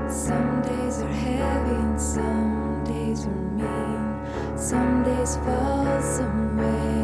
Some days are heavy and some days are mean. Some days fall somewhere